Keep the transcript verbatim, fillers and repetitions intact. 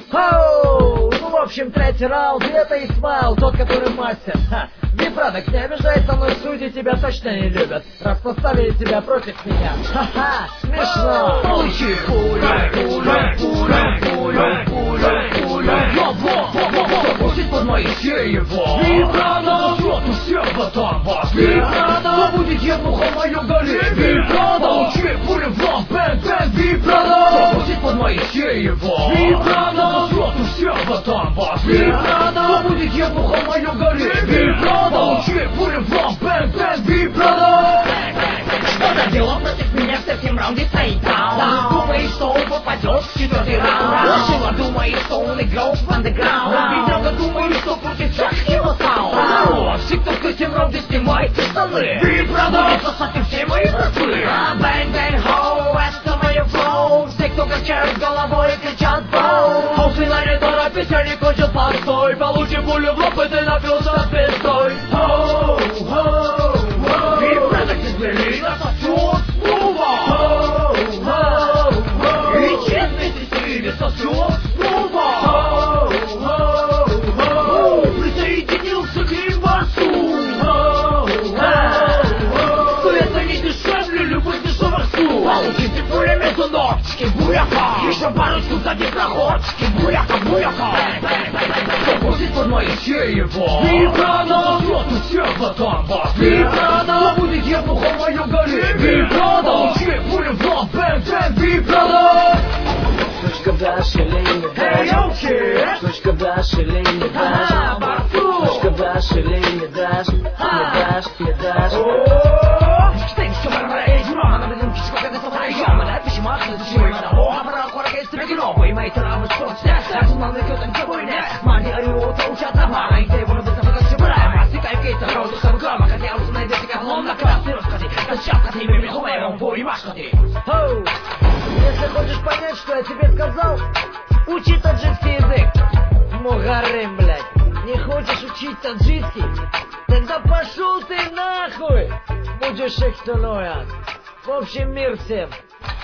Оу! Ну, в общем, третий раунд, это Исмаил, тот, который мастер. Ха. Випродакт, не обижай со мной, судьи тебя точно не любят, раз поставили тебя против меня. Ха-ха, смешно. Получи пуля, пуля, пуля, пуля, пуля, пуля. Запустить под мои его. Випродакт, вот у всех батон вас. Випродакт, будет ебуха в моем голе. Випродакт, получи пулю в лоб, бэнг, бэнг. Випродакт, запустить под мои его. Випродакт, вот у всех батон вас. Випродакт, будет ебуха в моем голе. Випродакт, получи пулю в лоб, бэнг, бэнг. Випродакт. Что за дело против меня в третьем раунде стоит даун? Думаешь, что он попадет в четвертый раунд? Шила думает, что он игрок в андеграунд. Випродакт думает, что крутит всех его саунд. Все, кто в третьем раунде, снимайте штаны. Випродакт, сосайте все мои братвы. Бэнг, бэнг, хоу, это мое флоу. Все, кто качают головой, кричат боу. Хоусы на не торопись, они кончат постой. Получи пулю в лоб, и ты напился пиздой. Хоу, хоу, хоу. Випродакт из Берлина сосет снова. И честный вместе сосет снова. Присоединился к Римбасу. Но это не дешевле любых дешевых слов. Получите пулями сунопчики, буяка. Еще парочку сзади проходчики, буяка, буяка. Запустить под мои его. Випродакт, вот у всех батон вас. Випродакт, будет ебуха в моем голе. Випродакт, получи пулю в лоб, бэнг, бэнг. Випродакт. Сучка дашь или не дашь? Сучка дашь или не дашь? Сучка дашь или не дашь? Не дашь, не дашь. Ты все барбарей, дюрма, на блин, кишка, как это втроем. Это почему ты зачем? О, обрал хорок из трегино. Поймай травы, что снять. Так, знал, на кётом тобой нет. Мани, орёт, учат на бара. И ты его любишь, как чебра. Масикай, кейта, роду, сабгама. Хотя уж найдете, как лом на красный расскази. Зачем, как не бери, хумером, понимаешь, что ты? Хоу! Если хочешь понять, что я тебе сказал, учи таджикский язык. Мугарым, блядь. Не хочешь учить таджикский? Тогда пошел ты нахуй! Будешь экстонуя. В общем, мир всем.